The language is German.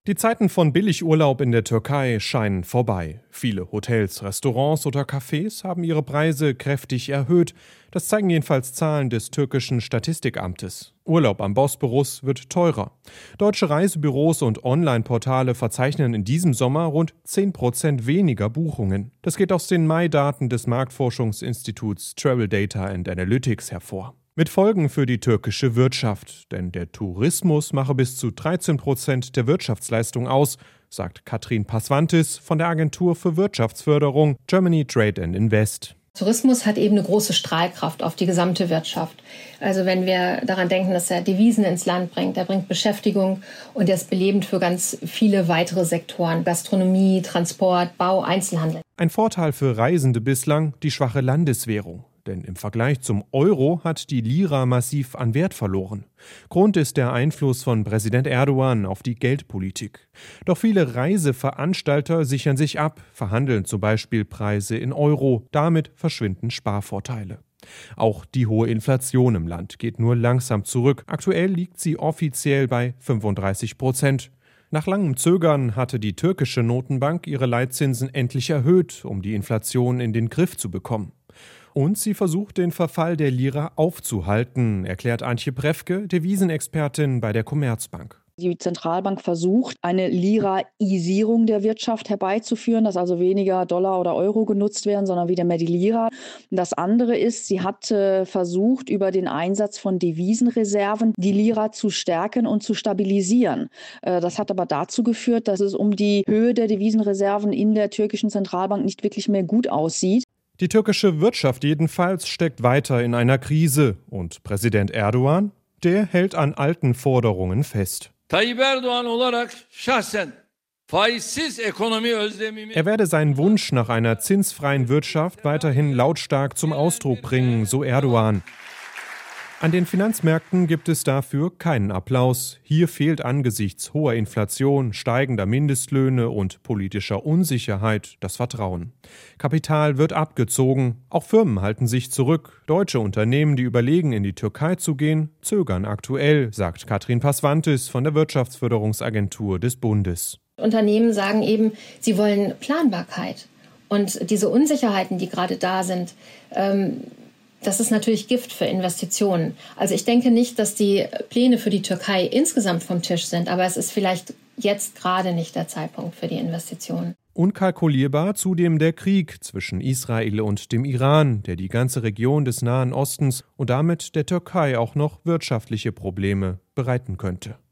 Die Zeiten von Billigurlaub in der Türkei scheinen vorbei. Viele Hotels, Restaurants oder Cafés haben ihre Preise kräftig erhöht. Das zeigen jedenfalls Zahlen des türkischen Statistikamtes. Urlaub am Bosporus wird teurer. Deutsche Reisebüros und Online-Portale verzeichnen in diesem Sommer rund 10% weniger Buchungen. Das geht aus den Mai-Daten des Marktforschungsinstituts Travel Data and Analytics hervor. Mit Folgen für die türkische Wirtschaft, denn der Tourismus mache bis zu 13% der Wirtschaftsleistung aus, sagt Katrin Pasvantis von der Agentur für Wirtschaftsförderung Germany Trade and Invest. Tourismus hat eben eine große Strahlkraft auf die gesamte Wirtschaft. Also wenn wir daran denken, dass er Devisen ins Land bringt, er bringt Beschäftigung und er ist belebend für ganz viele weitere Sektoren. Gastronomie, Transport, Bau, Einzelhandel. Ein Vorteil für Reisende bislang die schwache Landeswährung. Denn im Vergleich zum Euro hat die Lira massiv an Wert verloren. Grund ist der Einfluss von Präsident Erdogan auf die Geldpolitik. Doch viele Reiseveranstalter sichern sich ab, verhandeln zum Beispiel Preise in Euro. Damit verschwinden Sparvorteile. Auch die hohe Inflation im Land geht nur langsam zurück. Aktuell liegt sie offiziell bei 35%. Nach langem Zögern hatte die türkische Notenbank ihre Leitzinsen endlich erhöht, um die Inflation in den Griff zu bekommen. Und sie versucht, den Verfall der Lira aufzuhalten, erklärt Antje Prefke, Devisenexpertin bei der Commerzbank. Die Zentralbank versucht, eine Liraisierung der Wirtschaft herbeizuführen, dass also weniger Dollar oder Euro genutzt werden, sondern wieder mehr die Lira. Das andere ist, sie hat versucht, über den Einsatz von Devisenreserven die Lira zu stärken und zu stabilisieren. Das hat aber dazu geführt, dass es um die Höhe der Devisenreserven in der türkischen Zentralbank nicht wirklich mehr gut aussieht. Die türkische Wirtschaft jedenfalls steckt weiter in einer Krise und Präsident Erdogan, der hält an alten Forderungen fest. Tayyip Erdoğan olarak şahsen faizsiz ekonomi özlemimi. Er werde seinen Wunsch nach einer zinsfreien Wirtschaft weiterhin lautstark zum Ausdruck bringen, so Erdogan. An den Finanzmärkten gibt es dafür keinen Applaus. Hier fehlt angesichts hoher Inflation, steigender Mindestlöhne und politischer Unsicherheit das Vertrauen. Kapital wird abgezogen, auch Firmen halten sich zurück. Deutsche Unternehmen, die überlegen, in die Türkei zu gehen, zögern aktuell, sagt Katrin Pasvantis von der Wirtschaftsförderungsagentur des Bundes. Unternehmen sagen eben, sie wollen Planbarkeit. Und diese Unsicherheiten, die gerade da sind, das ist natürlich Gift für Investitionen. Also ich denke nicht, dass die Pläne für die Türkei insgesamt vom Tisch sind, aber es ist vielleicht jetzt gerade nicht der Zeitpunkt für die Investitionen. Unkalkulierbar zudem der Krieg zwischen Israel und dem Iran, der die ganze Region des Nahen Ostens und damit der Türkei auch noch wirtschaftliche Probleme bereiten könnte.